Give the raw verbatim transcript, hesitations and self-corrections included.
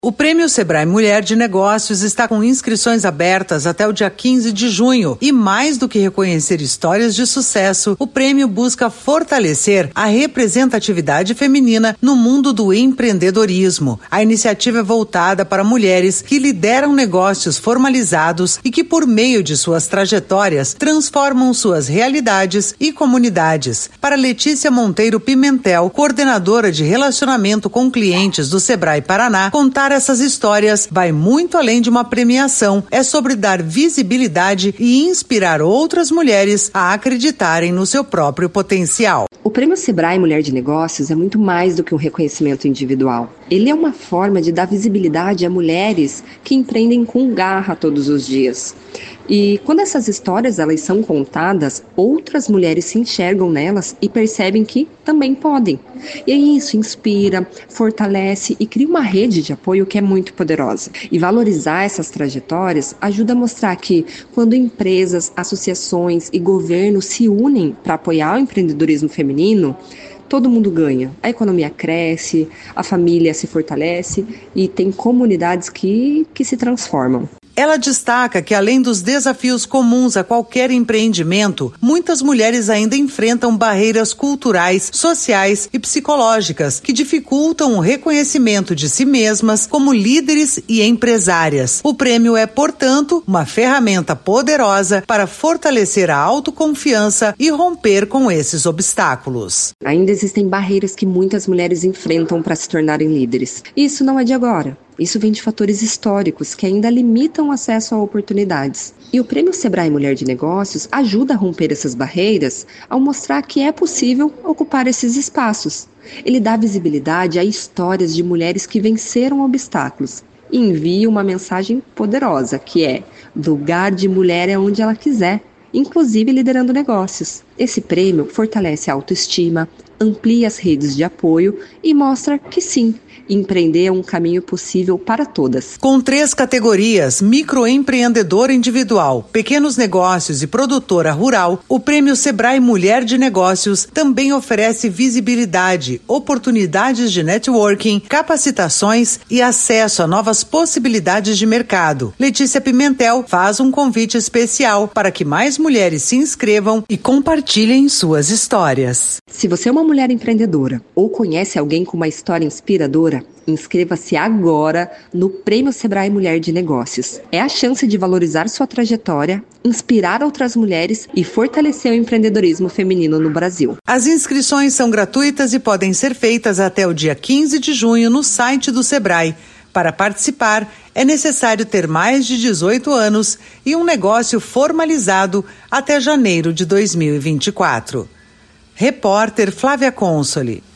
O Prêmio Sebrae Mulher de Negócios está com inscrições abertas até o dia quinze de junho e, mais do que reconhecer histórias de sucesso, o prêmio busca fortalecer a representatividade feminina no mundo do empreendedorismo. A iniciativa é voltada para mulheres que lideram negócios formalizados e que, por meio de suas trajetórias, transformam suas realidades e comunidades. Para Letícia Monteiro Pimentel, coordenadora de relacionamento com clientes do Sebrae Paraná, contar essas histórias vai muito além de uma premiação. É sobre dar visibilidade e inspirar outras mulheres a acreditarem no seu próprio potencial. O Prêmio Sebrae Mulher de Negócios é muito mais do que um reconhecimento individual. Ele é uma forma de dar visibilidade a mulheres que empreendem com garra todos os dias. E quando essas histórias elas são contadas, outras mulheres se enxergam nelas e percebem que também podem. E aí isso inspira, fortalece e cria uma rede de apoio que é muito poderosa. E valorizar essas trajetórias ajuda a mostrar que quando empresas, associações e governos se unem para apoiar o empreendedorismo feminino, todo mundo ganha. A economia cresce, a família se fortalece e tem comunidades que, que se transformam. Ela destaca que, além dos desafios comuns a qualquer empreendimento, muitas mulheres ainda enfrentam barreiras culturais, sociais e psicológicas que dificultam o reconhecimento de si mesmas como líderes e empresárias. O prêmio é, portanto, uma ferramenta poderosa para fortalecer a autoconfiança e romper com esses obstáculos. Ainda existem barreiras que muitas mulheres enfrentam para se tornarem líderes. Isso não é de agora. Isso vem de fatores históricos que ainda limitam o acesso a oportunidades. E o Prêmio Sebrae Mulher de Negócios ajuda a romper essas barreiras ao mostrar que é possível ocupar esses espaços. Ele dá visibilidade a histórias de mulheres que venceram obstáculos e envia uma mensagem poderosa, que é: lugar de mulher é onde ela quiser, inclusive liderando negócios. Esse prêmio fortalece a autoestima, amplia as redes de apoio e mostra que sim, empreender é um caminho possível para todas. Com três categorias, microempreendedor individual, pequenos negócios e produtora rural, o Prêmio Sebrae Mulher de Negócios também oferece visibilidade, oportunidades de networking, capacitações e acesso a novas possibilidades de mercado. Letícia Pimentel faz um convite especial para que mais mulheres se inscrevam e compartilhem suas histórias. Se você é uma mulher empreendedora ou conhece alguém com uma história inspiradora, inscreva-se agora no Prêmio Sebrae Mulher de Negócios. É a chance de valorizar sua trajetória, inspirar outras mulheres e fortalecer o empreendedorismo feminino no Brasil. As inscrições são gratuitas e podem ser feitas até o dia quinze de junho no site do Sebrae. Para participar, é necessário ter mais de dezoito anos e um negócio formalizado até janeiro de dois mil e vinte e quatro. Repórter Flávia Consoli.